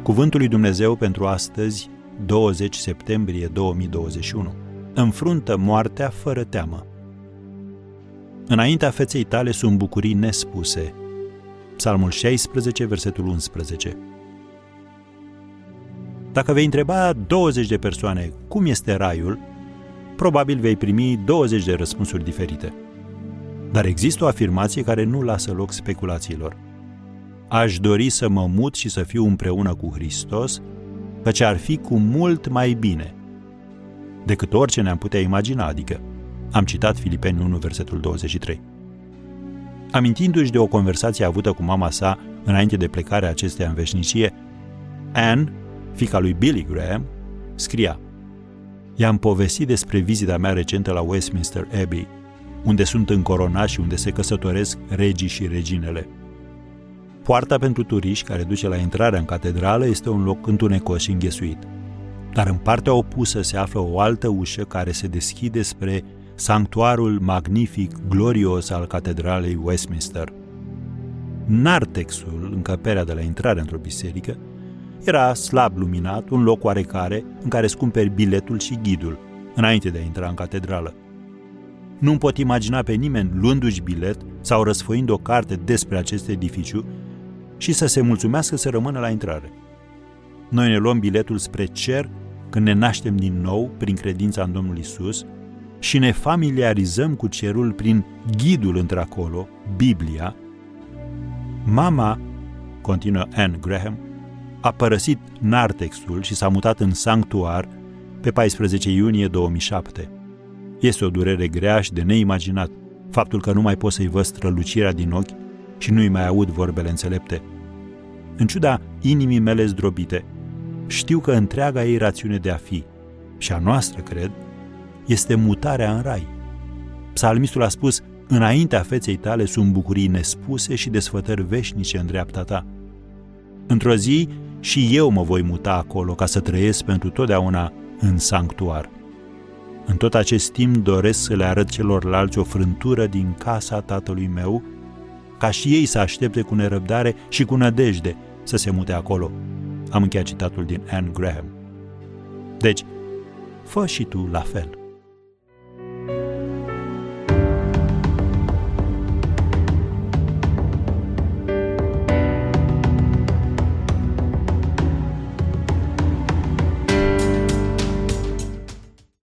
Cuvântul lui Dumnezeu pentru astăzi, 20 septembrie 2021. Înfruntă moartea fără teamă. Înaintea feței tale sunt bucurii nespuse. Psalmul 16, versetul 11. Dacă vei întreba 20 de persoane cum este raiul, probabil vei primi 20 de răspunsuri diferite. Dar există o afirmație care nu lasă loc speculațiilor. Aș dori să mă mut și să fiu împreună cu Hristos, căci ar fi cu mult mai bine decât orice ne-am putea imagina, adică am citat Filipeni 1, versetul 23. Amintindu-și de o conversație avută cu mama sa înainte de plecarea acesteia în veșnicie, Anne, fiica lui Billy Graham, scria: I-am povestit despre vizita mea recentă la Westminster Abbey, unde sunt încoronați și unde se căsătoresc regii și reginele. Poarta pentru turiști care duce la intrarea în catedrală este un loc întunecos și înghesuit. Dar în partea opusă se află o altă ușă care se deschide spre sanctuarul magnific, glorios al catedralei Westminster. Nartexul, încăperea de la intrarea într-o biserică, era slab luminat, un loc oarecare în care îți cumperi biletul și ghidul, înainte de a intra în catedrală. Nu-mi pot imagina pe nimeni luându-și bilet sau răsfoind o carte despre acest edificiu și să se mulțumească să rămână la intrare. Noi ne luăm biletul spre cer când ne naștem din nou prin credința în Domnul Isus și ne familiarizăm cu cerul prin ghidul într-acolo, Biblia. Mama, continuă Anne Graham, a părăsit nartexul și s-a mutat în sanctuar pe 14 iunie 2007. Este o durere grea și de neimaginat faptul că nu mai pot să-i văd strălucirea din ochi și nu-i mai aud vorbele înțelepte. În ciuda inimii mele zdrobite, știu că întreaga ei rațiune de a fi, și a noastră, cred, este mutarea în rai. Psalmistul a spus: înaintea feței tale sunt bucurii nespuse și desfătări veșnice în dreapta ta. Într-o zi și eu mă voi muta acolo ca să trăiesc pentru totdeauna în sanctuar. În tot acest timp doresc să le arăt celorlalți o frântură din casa tatălui meu, ca și ei să aștepte cu nerăbdare și cu nădejde să se mute acolo. Am încheiat citatul din Anne Graham. Deci, fă și tu la fel.